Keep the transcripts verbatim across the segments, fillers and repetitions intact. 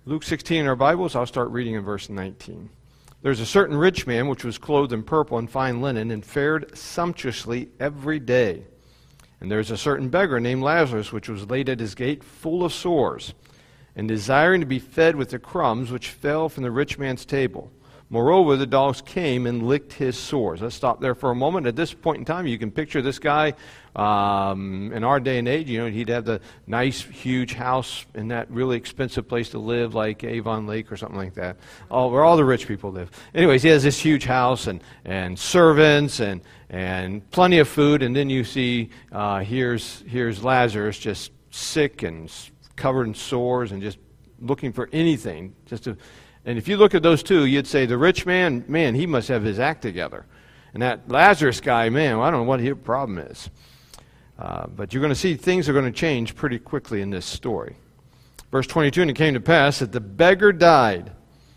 Luke sixteen in our Bibles, I'll start reading in verse nineteen. There's a certain rich man which was clothed in purple and fine linen and fared sumptuously every day. And there's a certain beggar named Lazarus which was laid at his gate full of sores, and desiring to be fed with the crumbs which fell from the rich man's table. Moreover, the dogs came and licked his sores. Let's stop there for a moment. At this point in time, you can picture this guy um, in our day and age. You know, he'd have the nice, huge house in that really expensive place to live, like Avon Lake or something like that, all, where all the rich people live. Anyways, he has this huge house and, and servants and, and plenty of food. And then you see uh, here's, here's Lazarus just sick and covered in sores and just looking for anything just to... And if you look at those two, you'd say the rich man, man, he must have his act together. And that Lazarus guy, man, well, I don't know what his problem is. Uh, but you're going to see things are going to change pretty quickly in this story. Verse twenty-two, and it came to pass that the beggar died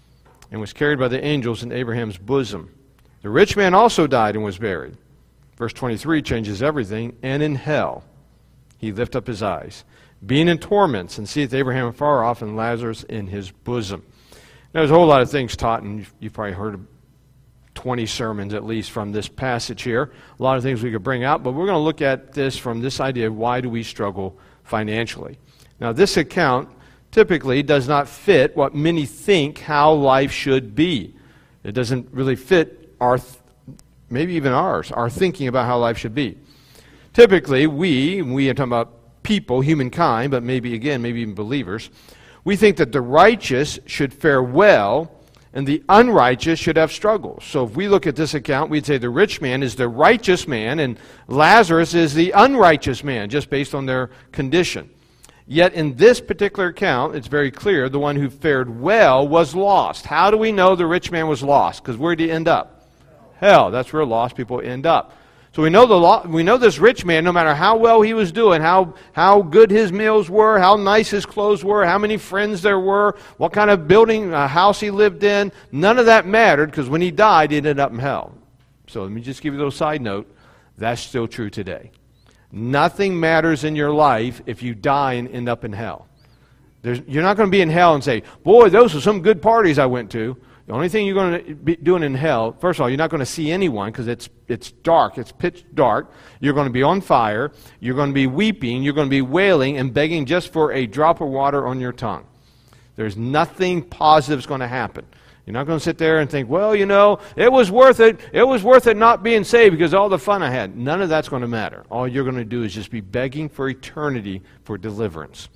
and was carried by the angels in Abraham's bosom. The rich man also died and was buried. Verse twenty-three changes everything. And in hell he lift up his eyes, being in torments, and seeth Abraham afar off and Lazarus in his bosom. There's a whole lot of things taught, and you've, you've probably heard twenty sermons at least from this passage here. A lot of things we could bring out, but we're going to look at this from this idea of why do we struggle financially. Now, this account typically does not fit what many think how life should be. It doesn't really fit our, maybe even ours, our thinking about how life should be. Typically, we, we are talking about people, humankind, but maybe, again, maybe even believers, we think that the righteous should fare well and the unrighteous should have struggles. So if we look at this account, we'd say the rich man is the righteous man and Lazarus is the unrighteous man, just based on their condition. Yet in this particular account, it's very clear the one who fared well was lost. How do we know the rich man was lost? Because where did he end up? Hell. That's where lost people end up. So we know the law, we know this rich man, no matter how well he was doing, how, how good his meals were, how nice his clothes were, how many friends there were, what kind of building, uh, house he lived in, none of that mattered because when he died, he ended up in hell. So let me just give you a little side note. That's still true today. Nothing matters in your life if you die and end up in hell. There's, you're not going to be in hell and say, boy, those are some good parties I went to. The only thing you're going to be doing in hell, first of all, you're not going to see anyone because it's it's dark. It's pitch dark. You're going to be on fire. You're going to be weeping. You're going to be wailing and begging just for a drop of water on your tongue. There's nothing positive is going to happen. You're not going to sit there and think, well, you know, it was worth it. It was worth it not being saved because of all the fun I had. None of that's going to matter. All you're going to do is just be begging for eternity for deliverance.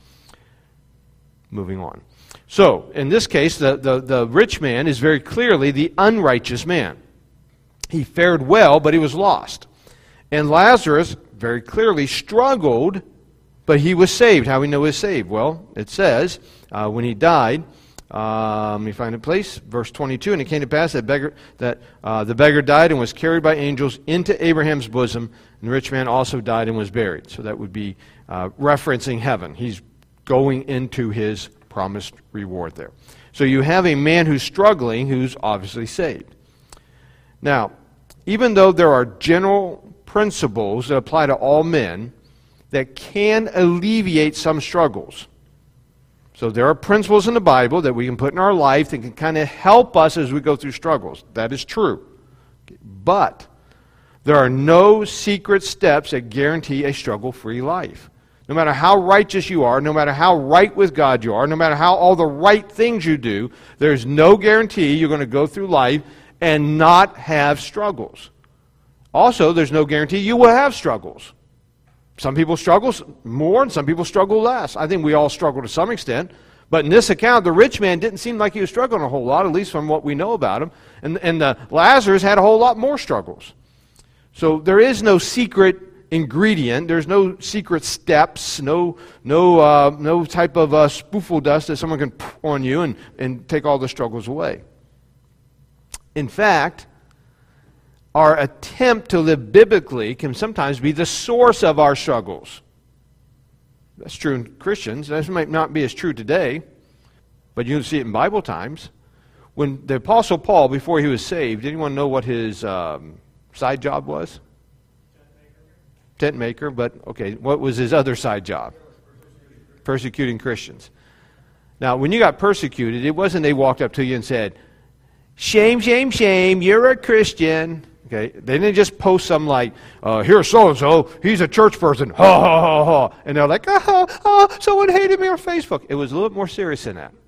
Moving on. So, in this case, the, the, the rich man is very clearly the unrighteous man. He fared well, but he was lost. And Lazarus very clearly struggled, but he was saved. How do we know he was saved? Well, it says, uh, when he died, uh, let me find a place, verse twenty-two, and it came to pass that, beggar, that uh, the beggar died and was carried by angels into Abraham's bosom, and the rich man also died and was buried. So that would be uh, referencing heaven. He's going into his promised reward there. So you have a man who's struggling who's obviously saved. Now, even though there are general principles that apply to all men that can alleviate some struggles. So there are principles in the Bible that we can put in our life that can kind of help us as we go through struggles. That is true. But there are no secret steps that guarantee a struggle-free life. No matter how righteous you are, no matter how right with God you are, no matter how all the right things you do, there's no guarantee you're going to go through life and not have struggles. Also, there's no guarantee you will have struggles. Some people struggle more and some people struggle less. I think we all struggle to some extent. But in this account, the rich man didn't seem like he was struggling a whole lot, at least from what we know about him. And, and the Lazarus had a whole lot more struggles. So there is no secret ingredient. There's no secret steps, no no uh, no type of uh, spoofle dust that someone can put on you and, and take all the struggles away. In fact, our attempt to live biblically can sometimes be the source of our struggles. That's true in Christians. That might not be as true today, but you can see it in Bible times. When the Apostle Paul, before he was saved, anyone know what his um, side job was? Tent maker, but okay, what was his other side job? Persecuting Christians. Now, when you got persecuted, it wasn't they walked up to you and said, shame, shame, shame, you're a Christian. Okay, they didn't just post some like, uh, here's so-and-so, he's a church person, ha, ha, ha, ha. And they're like, oh, oh, someone hated me on Facebook. It was a little bit more serious than that.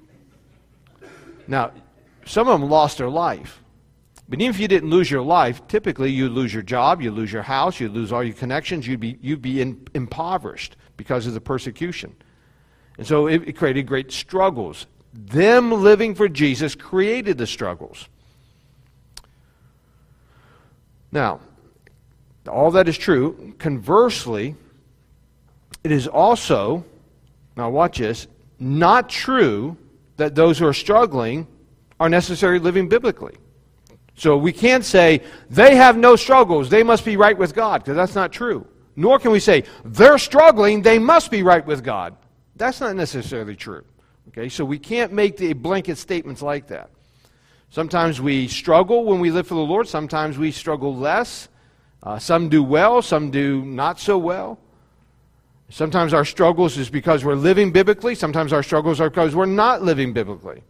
Now, some of them lost their life. But even if you didn't lose your life, typically you'd lose your job, you'd lose your house, you'd lose all your connections, you'd be, you'd be in, impoverished because of the persecution. And so it, it created great struggles. Them living for Jesus created the struggles. Now, all that is true. Conversely, it is also, now watch this, not true that those who are struggling are necessarily living biblically. So we can't say, they have no struggles, they must be right with God, because that's not true. Nor can we say, they're struggling, they must be right with God. That's not necessarily true. Okay, so we can't make the blanket statements like that. Sometimes we struggle when we live for the Lord. Sometimes we struggle less. Uh, some do well, some do not so well. Sometimes our struggles is because we're living biblically. Sometimes our struggles are because we're not living biblically.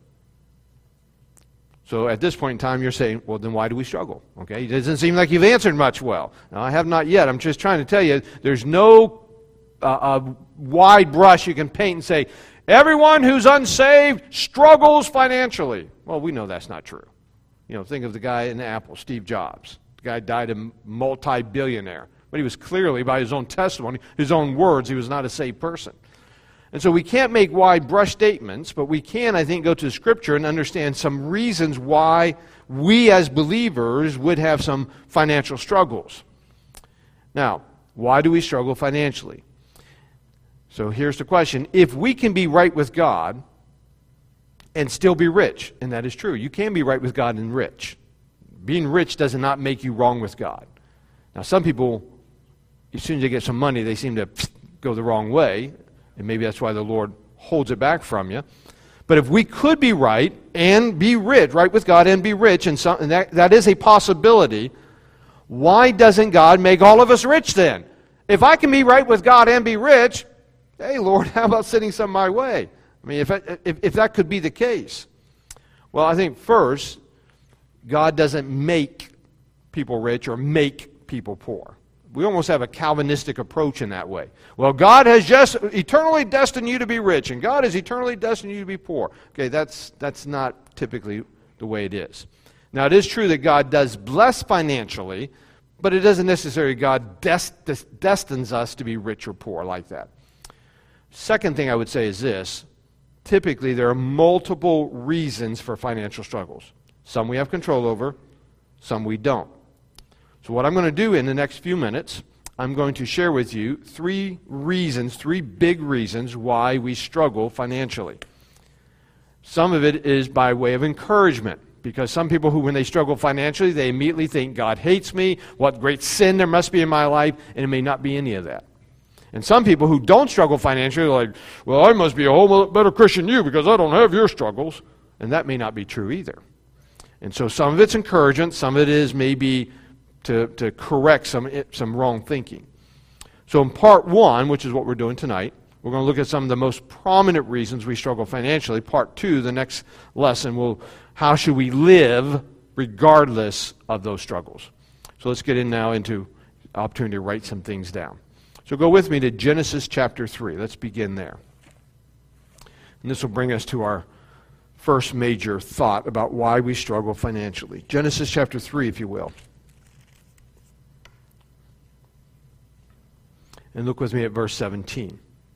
So at this point in time, you're saying, well, then why do we struggle? Okay, it doesn't seem like you've answered much well. Now, I have not yet. I'm just trying to tell you, there's no uh, uh, wide brush you can paint and say, everyone who's unsaved struggles financially. Well, we know that's not true. You know, think of the guy in Apple, Steve Jobs. The guy died a multi-billionaire. But he was clearly, by his own testimony, his own words, he was not a saved person. And so we can't make wide brush statements, but we can, I think, go to Scripture and understand some reasons why we as believers would have some financial struggles. Now, why do we struggle financially? So here's the question. If we can be right with God and still be rich, and that is true, you can be right with God and rich. Being rich does not make you wrong with God. Now, some people, as soon as they get some money, they seem to go the wrong way, and maybe that's why the Lord holds it back from you. But if we could be right and be rich, right with God and be rich, and, some, and that, that is a possibility, why doesn't God make all of us rich then? If I can be right with God and be rich, hey, Lord, how about sending some my way? I mean, if, I, if, if that could be the case. Well, I think first, God doesn't make people rich or make people poor. We almost have a Calvinistic approach in that way. Well, God has just eternally destined you to be rich, and God has eternally destined you to be poor. Okay, that's, that's not typically the way it is. Now, it is true that God does bless financially, but it doesn't necessarily God dest- destines us to be rich or poor like that. Second thing I would say is this. Typically, there are multiple reasons for financial struggles. Some we have control over, some we don't. So what I'm going to do in the next few minutes, I'm going to share with you three reasons, three big reasons why we struggle financially. Some of it is by way of encouragement, because some people who, when they struggle financially, they immediately think, God hates me, what great sin there must be in my life, and it may not be any of that. And some people who don't struggle financially are like, well, I must be a whole lot better Christian than you because I don't have your struggles. And that may not be true either. And so some of it's encouragement, some of it is maybe to, to correct some, some wrong thinking. So in part one, which is what we're doing tonight, we're going to look at some of the most prominent reasons we struggle financially. Part two, the next lesson, will how should we live regardless of those struggles. So let's get in now into opportunity to write some things down. So go with me to Genesis chapter three. Let's begin there. And this will bring us to our first major thought about why we struggle financially. Genesis chapter three, if you will. And look with me at verse seventeen.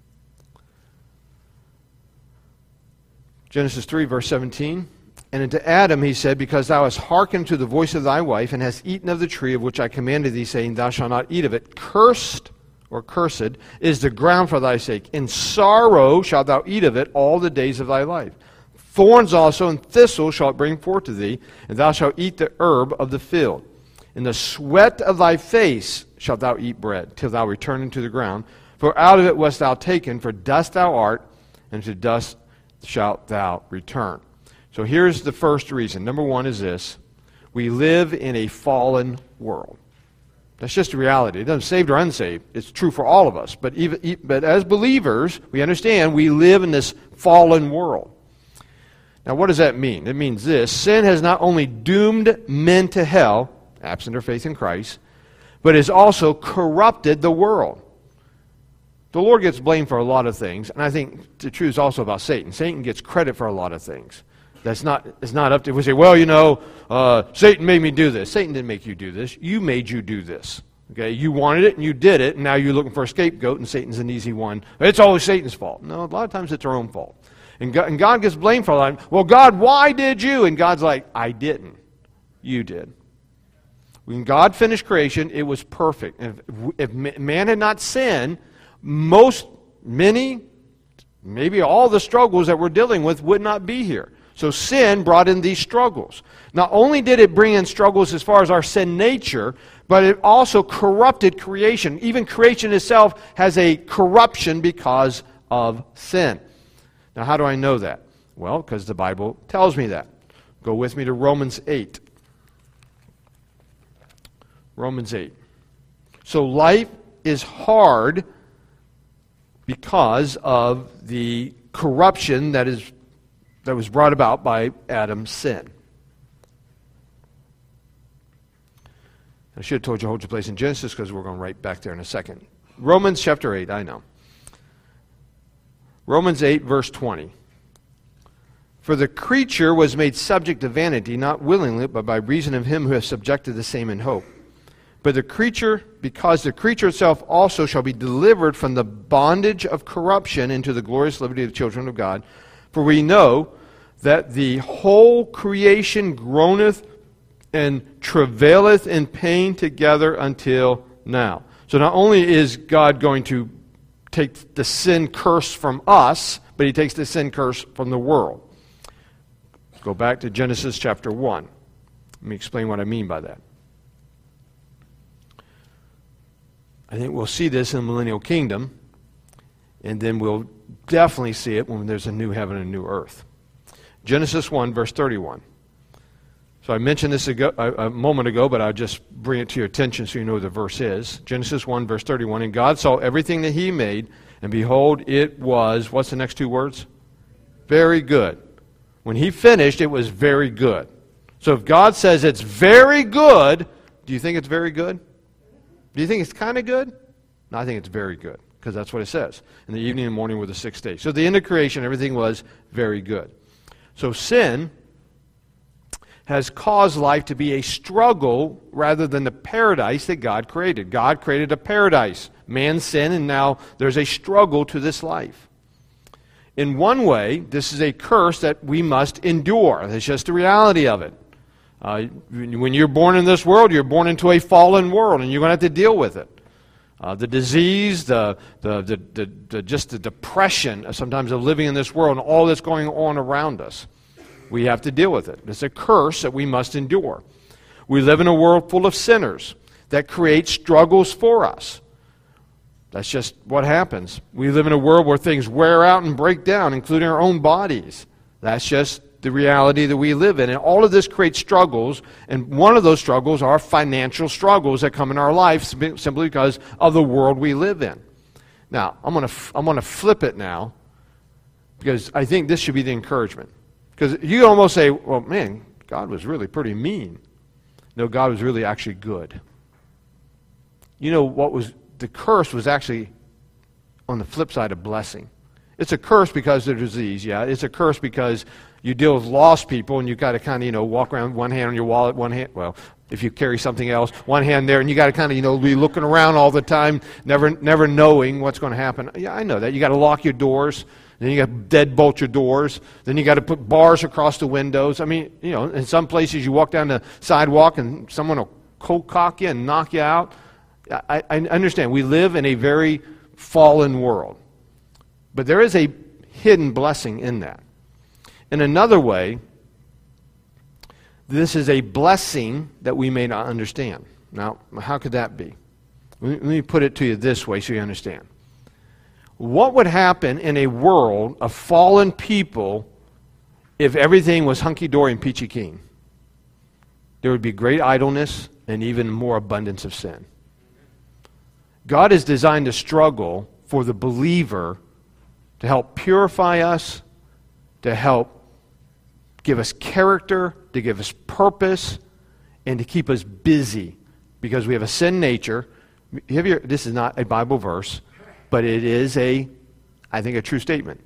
Genesis three, verse seventeen. And unto Adam he said, because thou hast hearkened to the voice of thy wife, and hast eaten of the tree of which I commanded thee, saying, thou shalt not eat of it, cursed or cursed is the ground for thy sake. In sorrow shalt thou eat of it all the days of thy life. Thorns also and thistles shall it bring forth to thee, and thou shalt eat the herb of the field. In the sweat of thy face shalt thou eat bread, till thou return into the ground. For out of it wast thou taken, for dust thou art, and to dust shalt thou return. So here's the first reason. Number one is this. We live in a fallen world. That's just a reality. It doesn't saved or unsaved. It's true for all of us. But even but as believers, we understand we live in this fallen world. Now, what does that mean? It means this: sin has not only doomed men to hell, absent their faith in Christ, but has also corrupted the world. The Lord gets blamed for a lot of things, and I think the truth is also about Satan. Satan gets credit for a lot of things. That's not, it's not up to, we say, well, you know, uh, Satan made me do this. Satan didn't make you do this. You made you do this. Okay, you wanted it and you did it, and now you're looking for a scapegoat, and Satan's an easy one. It's always Satan's fault. No, a lot of times it's our own fault. And God, and God gets blamed for a lot. Well, God, why did you? And God's like, I didn't. You did. When God finished creation, it was perfect. If, if man had not sinned, most, many, maybe all the struggles that we're dealing with would not be here. So sin brought in these struggles. Not only did it bring in struggles as far as our sin nature, but it also corrupted creation. Even creation itself has a corruption because of sin. Now, how do I know that? Well, because the Bible tells me that. Go with me to Romans eight. Romans eight. So life is hard because of the corruption that is that was brought about by Adam's sin. I should have told you to hold your place in Genesis because we're going right back there in a second. Romans chapter eight, I know. Romans eight, verse twenty. For the creature was made subject to vanity, not willingly, but by reason of him who has subjected the same in hope. But the creature, because the creature itself also shall be delivered from the bondage of corruption into the glorious liberty of the children of God. For we know that the whole creation groaneth and travaileth in pain together until now. So not only is God going to take the sin curse from us, but he takes the sin curse from the world. Go back to Genesis chapter one. Let me explain what I mean by that. I think we'll see this in the millennial kingdom, and then we'll definitely see it when there's a new heaven and a new earth. Genesis one, verse thirty-one. So I mentioned this ago, a, a moment ago, but I'll just bring it to your attention so you know what the verse is. Genesis one, verse thirty-one. And God saw everything that he made, and behold, it was, what's the next two words? Very good. When he finished, it was very good. So if God says it's very good, do you think it's very good? Do you think it's kind of good? No, I think it's very good, because that's what it says. In the evening and morning were the sixth day. So the end of creation, everything was very good. So sin has caused life to be a struggle rather than the paradise that God created. God created a paradise. Man sinned, and now there's a struggle to this life. In one way, this is a curse that we must endure. That's just the reality of it. Uh, when you're born in this world, you're born into a fallen world, and you're going to have to deal with it. Uh, the disease, the, the, the, the, the just the depression sometimes of living in this world, and all that's going on around us. We have to deal with it. It's a curse that we must endure. We live in a world full of sinners that create struggles for us. That's just what happens. We live in a world where things wear out and break down, including our own bodies. That's just the reality that we live in. And all of this creates struggles, and one of those struggles are financial struggles that come in our life simply because of the world we live in. Now, I'm going to I'm going to flip it now, because I think this should be the encouragement. Because you can almost say, well, man, God was really pretty mean. No, God was really actually good. You know what was, the curse was actually on the flip side of blessing. It's a curse because of disease, yeah. It's a curse because you deal with lost people, and you've got to kind of, you know, walk around with one hand on your wallet, one hand, well, if you carry something else, one hand there, and you got to kind of, you know, be looking around all the time, never never knowing what's going to happen. Yeah, I know that. You got to lock your doors, then you got to deadbolt your doors, then you got to put bars across the windows. I mean, you know, in some places you walk down the sidewalk and someone will cold cock you and knock you out. I, I understand. We live in a very fallen world. But there is a hidden blessing in that. In another way, this is a blessing that we may not understand. Now, how could that be? Let me put it to you this way so you understand. What would happen in a world of fallen people if everything was hunky-dory and peachy keen? There would be great idleness and even more abundance of sin. God has designed a struggle for the believer to help purify us, to help give us character, to give us purpose, and to keep us busy. Because we have a sin nature. Have you, this is not a Bible verse, but it is a, I think, a true statement.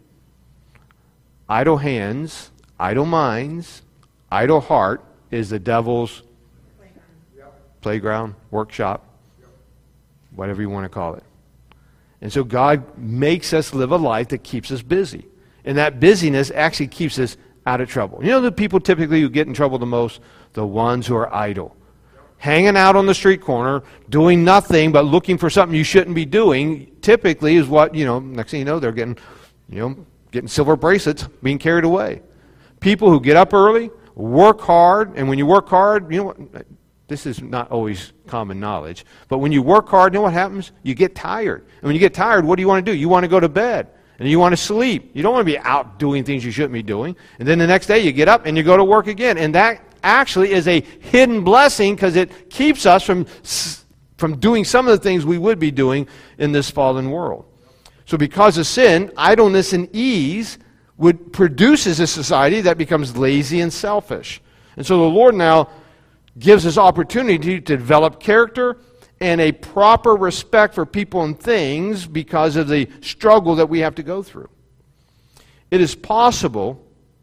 Idle hands, idle minds, idle heart is the devil's playground, yep. playground workshop, yep. whatever you want to call it. And so God makes us live a life that keeps us busy. And that busyness actually keeps us out of trouble. You know the people typically who get in trouble the most? The ones who are idle. Hanging out on the street corner, doing nothing but looking for something you shouldn't be doing, typically is what, you know, next thing you know, they're getting, you know, getting silver bracelets, being carried away. People who get up early, work hard, and when you work hard, you know what, this is not always common knowledge, but when you work hard, you know what happens? You get tired. And when you get tired, what do you want to do? You want to go to bed, and you want to sleep. You don't want to be out doing things you shouldn't be doing. And then the next day you get up and you go to work again, and that actually is a hidden blessing because it keeps us from, from doing some of the things we would be doing in this fallen world. So because of sin, idleness and ease would produces a society that becomes lazy and selfish. And so the Lord now gives us opportunity to develop character and a proper respect for people and things because of the struggle that we have to go through. It is possible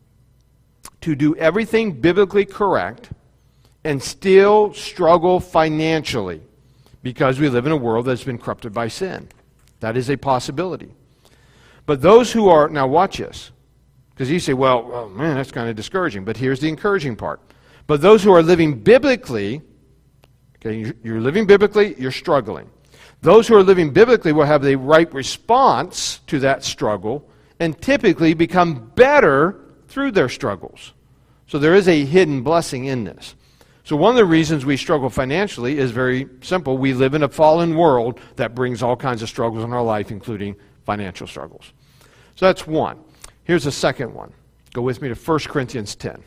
to do everything biblically correct and still struggle financially because we live in a world that's been corrupted by sin. That is a possibility. But those who are, now watch this, because you say, well, oh man, that's kind of discouraging, but here's the encouraging part. But those who are living biblically, okay, you're living biblically, you're struggling. Those who are living biblically will have the right response to that struggle and typically become better through their struggles. So there is a hidden blessing in this. So one of the reasons we struggle financially is very simple. We live in a fallen world that brings all kinds of struggles in our life, including financial struggles. So that's one. Here's a second one. Go with me to First Corinthians ten.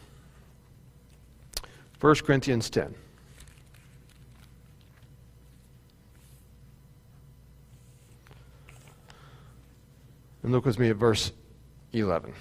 First Corinthians ten. And look with me at verse eleven.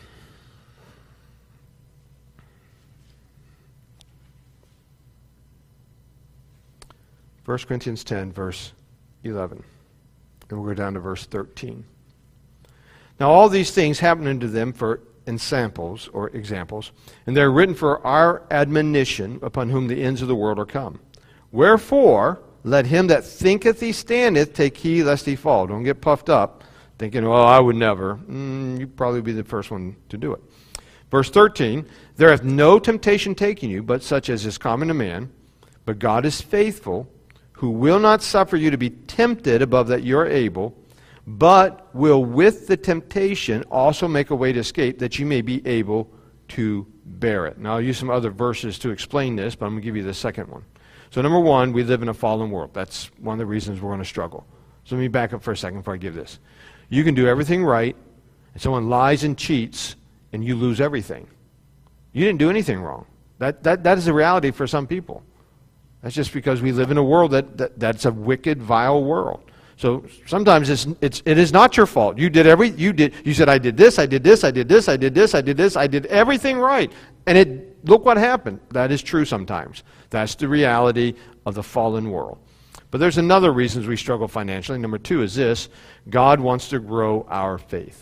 First Corinthians ten, verse eleven. And we'll go down to verse thirteen. Now all these things happen unto them for ensamples or examples, and they're written for our admonition, upon whom the ends of the world are come. Wherefore, let him that thinketh he standeth take heed lest he fall. Don't get puffed up, thinking, well, I would never. Mm, you'd probably be the first one to do it. Verse thirteen, there hath no temptation taken you, but such as is common to man. But God is faithful, who will not suffer you to be tempted above that you are able, but will with the temptation also make a way to escape, that you may be able to bear it. Now I'll use some other verses to explain this, but I'm going to give you the second one. So number one, we live in a fallen world. That's one of the reasons we're going to struggle. So let me back up for a second before I give this. You can do everything right, and someone lies and cheats, and you lose everything. You didn't do anything wrong. That, that, that is a reality for some people. That's just because we live in a world that, that that's a wicked, vile world. So sometimes it's it's it is not your fault. You did every you did you said I did this, I did this, I did this, I did this, I did this, I did everything right. And it look what happened. That is true sometimes. That's the reality of the fallen world. But there's another reason we struggle financially. Number two is this: God wants to grow our faith.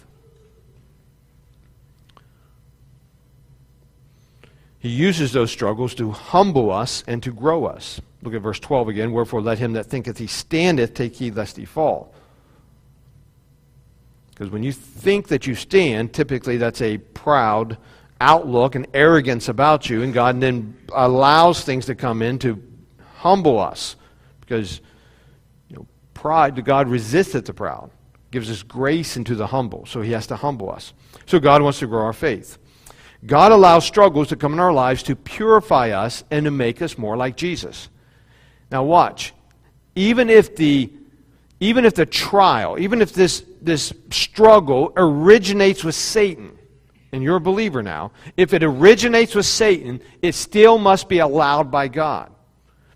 He uses those struggles to humble us and to grow us. Look at verse twelve again. Wherefore let him that thinketh he standeth take heed lest he fall. Because when you think that you stand, typically that's a proud outlook and arrogance about you, and God then allows things to come in to humble us. Because you know, pride, God resisteth the proud, gives us grace into the humble, so he has to humble us. So God wants to grow our faith. God allows struggles to come in our lives to purify us and to make us more like Jesus. Now watch. Even if the even if the trial, even if this, this struggle originates with Satan, and you're a believer now, if it originates with Satan, it still must be allowed by God.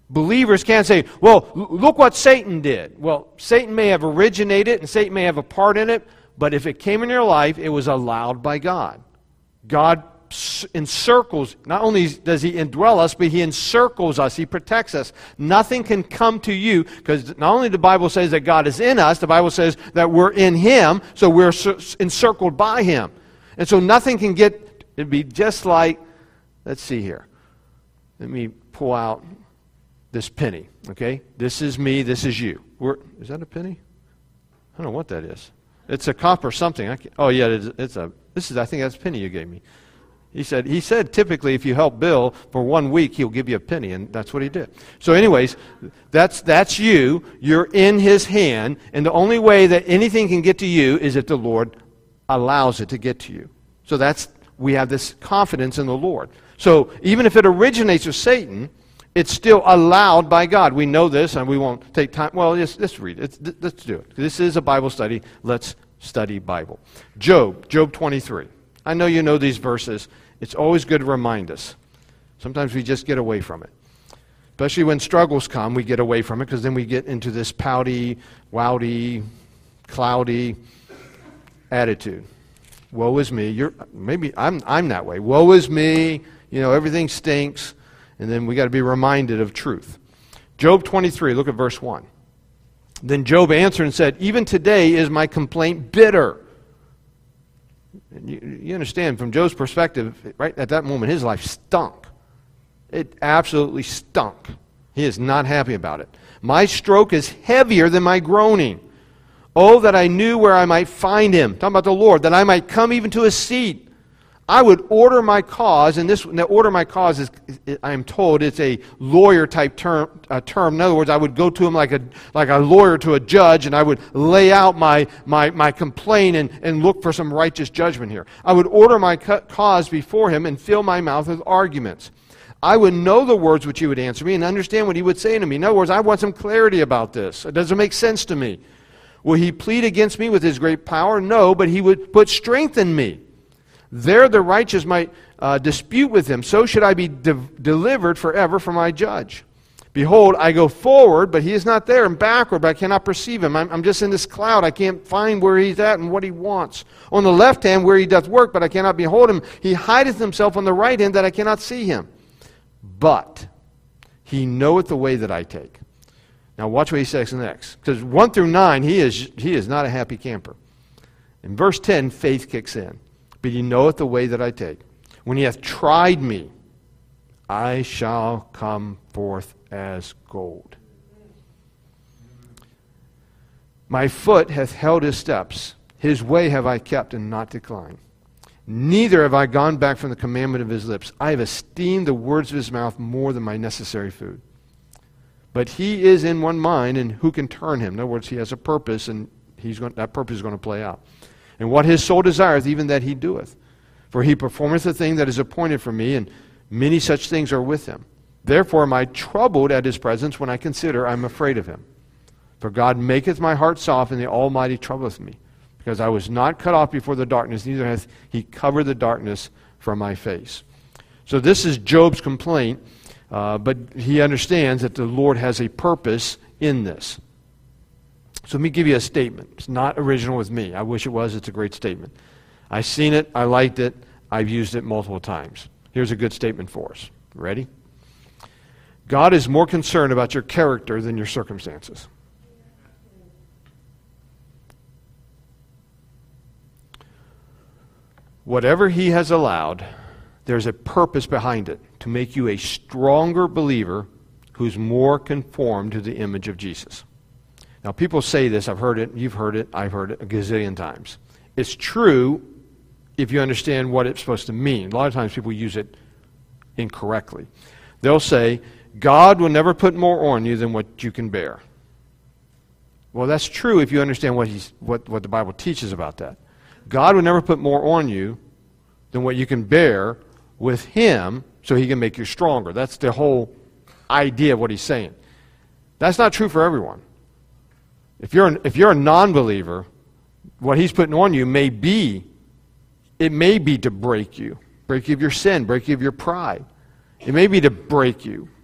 Believers can't say, well, look what Satan did. Well, Satan may have originated and Satan may have a part in it, but if it came in your life, it was allowed by God. God encircles, not only does He indwell us, but He encircles us. He protects us. Nothing can come to you, because not only the Bible says that God is in us, the Bible says that we're in Him, so we're encircled by Him. And so nothing can get, it'd be just like, let's see here. Let me pull out this penny, okay? This is me, this is you. We're, is that a penny? I don't know what that is. It's a copper something. I can't, oh, yeah, it's, it's a, this is, I think that's a penny you gave me. He said, he said typically if you help Bill for one week, he'll give you a penny, and that's what he did. So anyways, that's, that's you. You're in His hand, and the only way that anything can get to you is if the Lord allows it to get to you. So that's, we have this confidence in the Lord. So even if it originates with Satan, it's still allowed by God. We know this, and we won't take time. Well, let's, let's read it. Let's, let's do it. This is a Bible study. Let's study Bible. Job, Job twenty-three. I know you know these verses. It's always good to remind us. Sometimes we just get away from it. Especially when struggles come, we get away from it, because then we get into this pouty, wowdy, cloudy attitude. Woe is me. You're, maybe I'm, I'm that way. Woe is me. You know, everything stinks. And then we got to be reminded of truth. Job twenty-three, look at verse one. Then Job answered and said, even today is my complaint bitter. And you, you understand, from Job's perspective, right at that moment, his life stunk. It absolutely stunk. He is not happy about it. My stroke is heavier than my groaning. Oh, that I knew where I might find Him. Talking about the Lord, that I might come even to His seat. I would order my cause, and this the order my cause is, I am told, it's a lawyer-type term, uh, term. In other words, I would go to him like a like a lawyer to a judge, and I would lay out my my, my complaint and, and look for some righteous judgment here. I would order my cause before Him and fill my mouth with arguments. I would know the words which He would answer me and understand what He would say to me. In other words, I want some clarity about this. It doesn't make sense to me. Will He plead against me with His great power? No, but He would put strength in me. There the righteous might uh, dispute with Him. So should I be de- delivered forever from my judge. Behold, I go forward, but He is not there, and backward, but I cannot perceive Him. I'm, I'm just in this cloud. I can't find where He's at and what He wants. On the left hand, where He doth work, but I cannot behold Him. He hideth Himself on the right hand, that I cannot see Him. But He knoweth the way that I take. Now watch what He says next. Because one through nine, he is, he is not a happy camper. In verse ten, faith kicks in. But He knoweth the way that I take. When He hath tried me, I shall come forth as gold. My foot hath held His steps. His way have I kept and not declined. Neither have I gone back from the commandment of His lips. I have esteemed the words of His mouth more than my necessary food. But He is in one mind, and who can turn Him? In other words, He has a purpose, and he's going, that purpose is going to play out. And what His soul desireth, even that He doeth. For He performeth the thing that is appointed for me, and many such things are with Him. Therefore am I troubled at His presence when I consider I am afraid of Him. For God maketh my heart soft, and the Almighty troubleth me. Because I was not cut off before the darkness, neither hath He covered the darkness from my face. So this is Job's complaint, uh, but he understands that the Lord has a purpose in this. So let me give you a statement. It's not original with me. I wish it was. It's a great statement. I've seen it. I liked it. I've used it multiple times. Here's a good statement for us. Ready? God is more concerned about your character than your circumstances. Whatever He has allowed, there's a purpose behind it to make you a stronger believer who's more conformed to the image of Jesus. Now, people say this. I've heard it. You've heard it. I've heard it a gazillion times. It's true if you understand what it's supposed to mean. A lot of times people use it incorrectly. They'll say, God will never put more on you than what you can bear. Well, that's true if you understand what, he's, what, what the Bible teaches about that. God will never put more on you than what you can bear with Him so He can make you stronger. That's the whole idea of what He's saying. That's not true for everyone. If you're, an, if you're a non-believer, what He's putting on you may be, it may be to break you. Break you of your sin, break you of your pride. It may be to break you.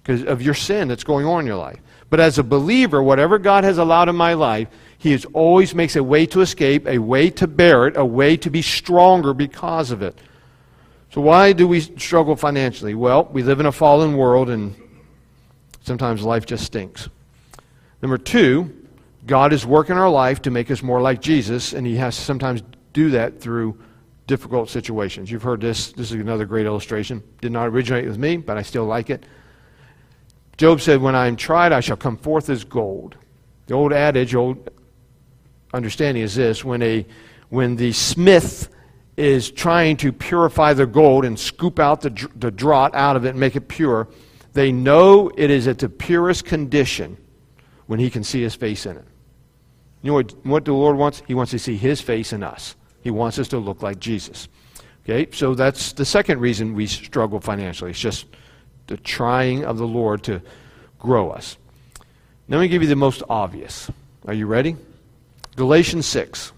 because of your sin that's going on in your life. But as a believer, whatever God has allowed in my life, He is always makes a way to escape, a way to bear it, a way to be stronger because of it. So why do we struggle financially? Well, we live in a fallen world, and sometimes life just stinks. Number two, God is working our life to make us more like Jesus, and He has to sometimes do that through difficult situations. You've heard this. This is another great illustration. Did not originate with me, but I still like it. Job said, when I am tried, I shall come forth as gold. The old adage, old understanding is this: when a when the smith is trying to purify the gold and scoop out the, the draught out of it and make it pure, they know it is at the purest condition when he can see his face in it. You know what, what the Lord wants? He wants to see His face in us. He wants us to look like Jesus. Okay, so that's the second reason we struggle financially. It's just the trying of the Lord to grow us. Let me give you the most obvious. Are you ready? Galatians six.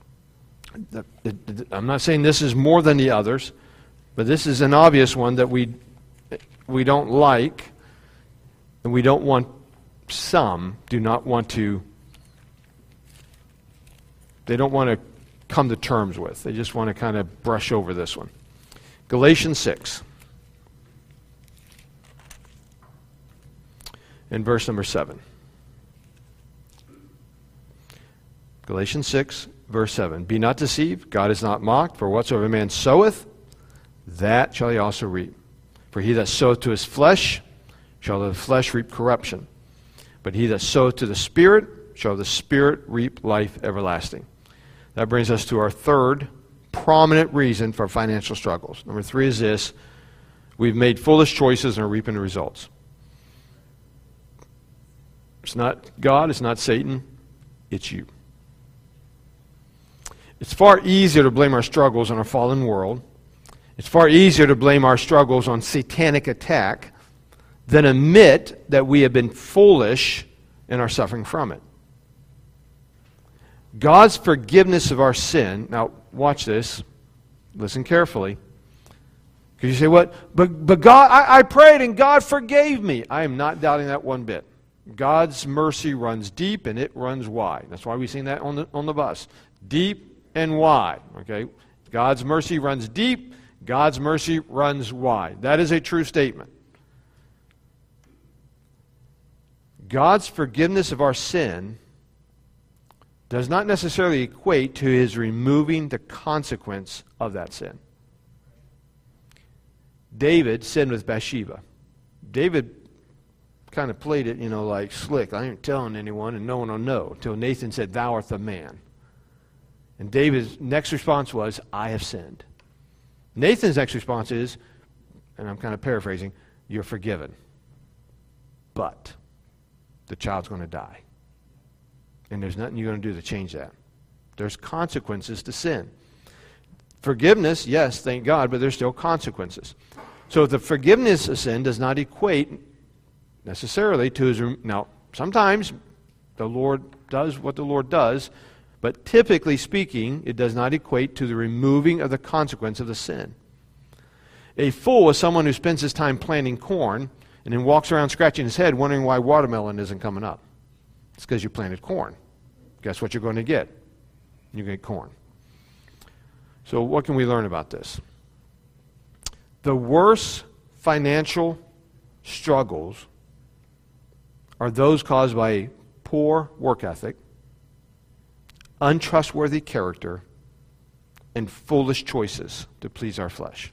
I'm not saying this is more than the others, but this is an obvious one that we we don't like, and we don't want, some do not want to, they don't want to come to terms with. They just want to kind of brush over this one. Galatians six. And verse number seven. Galatians six, verse seven. Be not deceived, God is not mocked, for whatsoever man soweth, that shall he also reap. For he that soweth to his flesh, shall the flesh reap corruption. But he that soweth to the Spirit, shall the Spirit reap life everlasting. That brings us to our third prominent reason for financial struggles. Number three is this: we've made foolish choices and are reaping the results. It's not God, it's not Satan, it's you. It's far easier to blame our struggles on our fallen world. It's far easier to blame our struggles on satanic attack than admit that we have been foolish and are suffering from it. God's forgiveness of our sin, now watch this, listen carefully. Because you say, what? But, but God, I, I prayed and God forgave me. I am not doubting that one bit. God's mercy runs deep and it runs wide. That's why we sing that on the, on the bus. Deep and wide. Okay? God's mercy runs deep. God's mercy runs wide. That is a true statement. God's forgiveness of our sin does not necessarily equate to His removing the consequence of that sin. David sinned with Bathsheba. David kind of played it, you know, like slick. I ain't telling anyone and no one will know. Until Nathan said, thou art the man. And David's next response was, I have sinned. Nathan's next response is, and I'm kind of paraphrasing, you're forgiven. But the child's going to die. And there's nothing you're going to do to change that. There's consequences to sin. Forgiveness, yes, thank God, but there's still consequences. So the forgiveness of sin does not equate necessarily to His... Now, sometimes the Lord does what the Lord does, but typically speaking, it does not equate to the removing of the consequence of the sin. A fool is someone who spends his time planting corn and then walks around scratching his head wondering why watermelon isn't coming up. It's because you planted corn. Guess what you're going to get? You get corn. So what can we learn about this? The worst financial struggles are those caused by a poor work ethic, untrustworthy character, and foolish choices to please our flesh.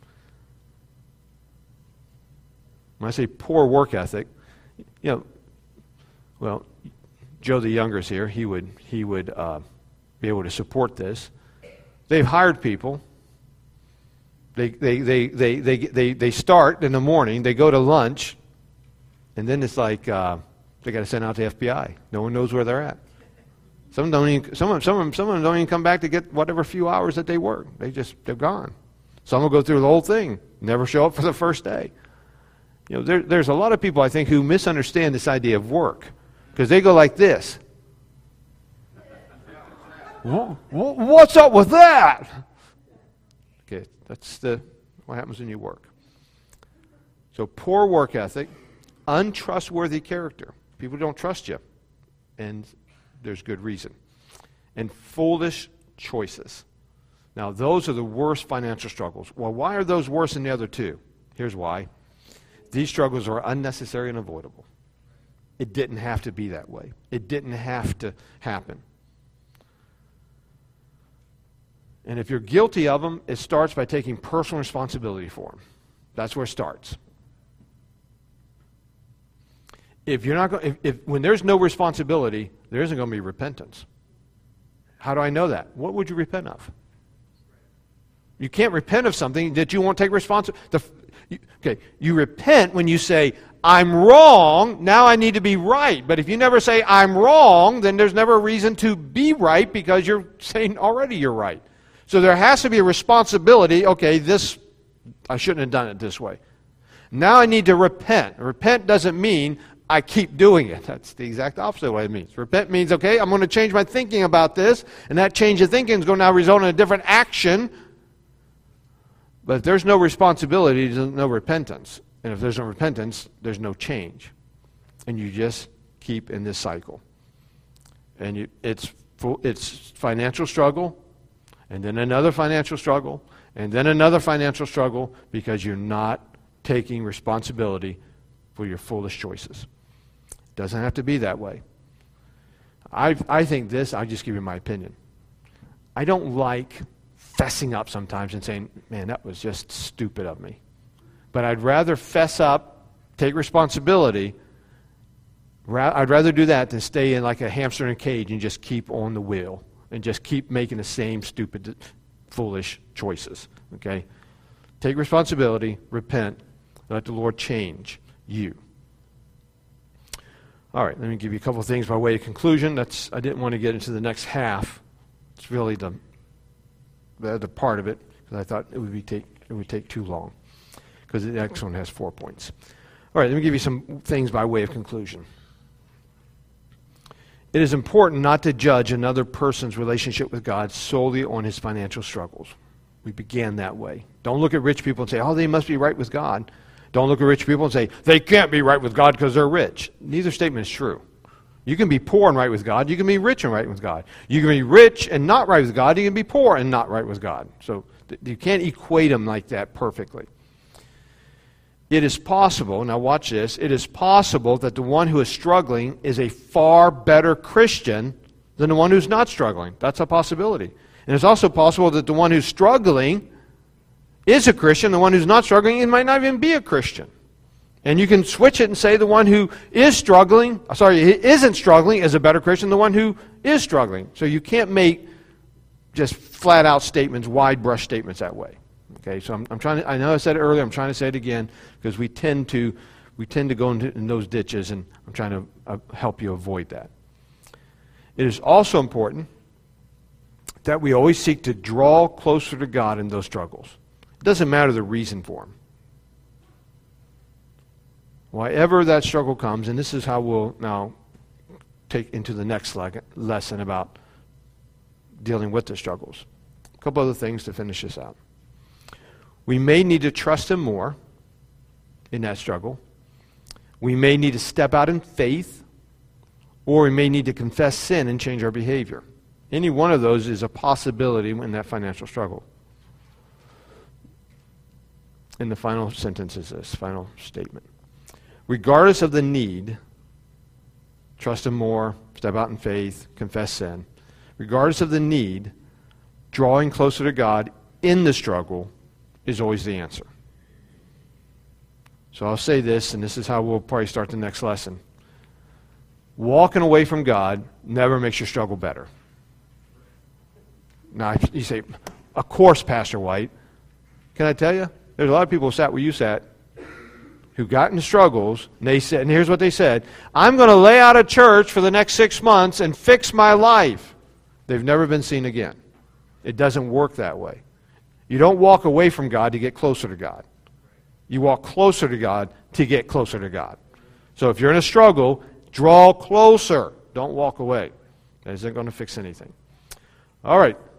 When I say poor work ethic, you know, well, Joe the Younger is here. He would he would uh, be able to support this. They've hired people. They they, they they they they they start in the morning. They go to lunch, and then it's like uh, they got to send out the F B I. No one knows where they're at. Some don't even some of some of them, some of them don't even come back to get whatever few hours that they work. They just they're gone. Some will go through the whole thing, never show up for the first day. You know, there, there's a lot of people I think who misunderstand this idea of work. Because they go like this. What's up with that? Okay, that's the what happens when you work. So poor work ethic, untrustworthy character. People don't trust you, and there's good reason. And foolish choices. Now, those are the worst financial struggles. Well, why are those worse than the other two? Here's why. These struggles are unnecessary and avoidable. It didn't have to be that way. It didn't have to happen. And if you're guilty of them, it starts by taking personal responsibility for them. That's where it starts. If you're not going, if, if when there's no responsibility, there isn't going to be repentance. How do I know that? What would you repent of? You can't repent of something that you won't take responsibility. Okay, you repent when you say, I'm wrong, now I need to be right. But if you never say, I'm wrong, then there's never a reason to be right because you're saying already you're right. So there has to be a responsibility, okay, this, I shouldn't have done it this way. Now I need to repent. Repent doesn't mean I keep doing it. That's the exact opposite of what it means. Repent means, okay, I'm going to change my thinking about this, and that change of thinking is going to now result in a different action. But if there's no responsibility, there's no repentance. And if there's no repentance, there's no change. And you just keep in this cycle. And you, it's, it's financial struggle, and then another financial struggle, and then another financial struggle because you're not taking responsibility for your foolish choices. It doesn't have to be that way. I I think this, I'll just give you my opinion. I don't like fessing up sometimes and saying, man, that was just stupid of me. But I'd rather fess up, take responsibility. Ra- I'd rather do that than stay in like a hamster in a cage and just keep on the wheel and just keep making the same stupid, foolish choices. Okay? Take responsibility, repent, let the Lord change you. All right, let me give you a couple of things by way of conclusion. That's I didn't want to get into the next half. It's really the the other part of it because I thought it would be take it would take too long because the next one has four points. All right, let me give you some things by way of conclusion. It is important not to judge another person's relationship with God solely on his financial struggles. We began that way. Don't look at rich people and say, oh, they must be right with God. Don't look at rich people and say, they can't be right with God because they're rich. Neither statement is true. You can be poor and right with God. You can be rich and right with God. You can be rich and not right with God. You can be poor and not right with God. So th- you can't equate them like that perfectly. It is possible, now watch this, it is possible that the one who is struggling is a far better Christian than the one who's not struggling. That's a possibility. And it's also possible that the one who's struggling is a Christian, the one who's not struggling, it might not even be a Christian. And you can switch it and say the one who is struggling, sorry, isn't struggling is a better Christian than the one who is struggling. So you can't make just flat out statements, wide brush statements that way. Okay, so I'm, I'm trying to, I know I said it earlier, I'm trying to say it again, because we tend to we tend to go into in those ditches, and I'm trying to uh, help you avoid that. It is also important that we always seek to draw closer to God in those struggles. It doesn't matter the reason for them. Whenever that struggle comes, and this is how we'll now take into the next le- lesson about dealing with the struggles. A couple other things to finish this out. We may need to trust Him more in that struggle. We may need to step out in faith, or we may need to confess sin and change our behavior. Any one of those is a possibility in that financial struggle. And the final sentence is this, final statement. Regardless of the need, trust Him more, step out in faith, confess sin. Regardless of the need, drawing closer to God in the struggle is always the answer. So I'll say this, and this is how we'll probably start the next lesson. Walking away from God never makes your struggle better. Now, you say, of course, Pastor White. Can I tell you? There's a lot of people who sat where you sat who got in struggles, and they said, and here's what they said, I'm going to lay out of church for the next six months and fix my life. They've never been seen again. It doesn't work that way. You don't walk away from God to get closer to God. You walk closer to God to get closer to God. So if you're in a struggle, draw closer. Don't walk away. That isn't going to fix anything. All right.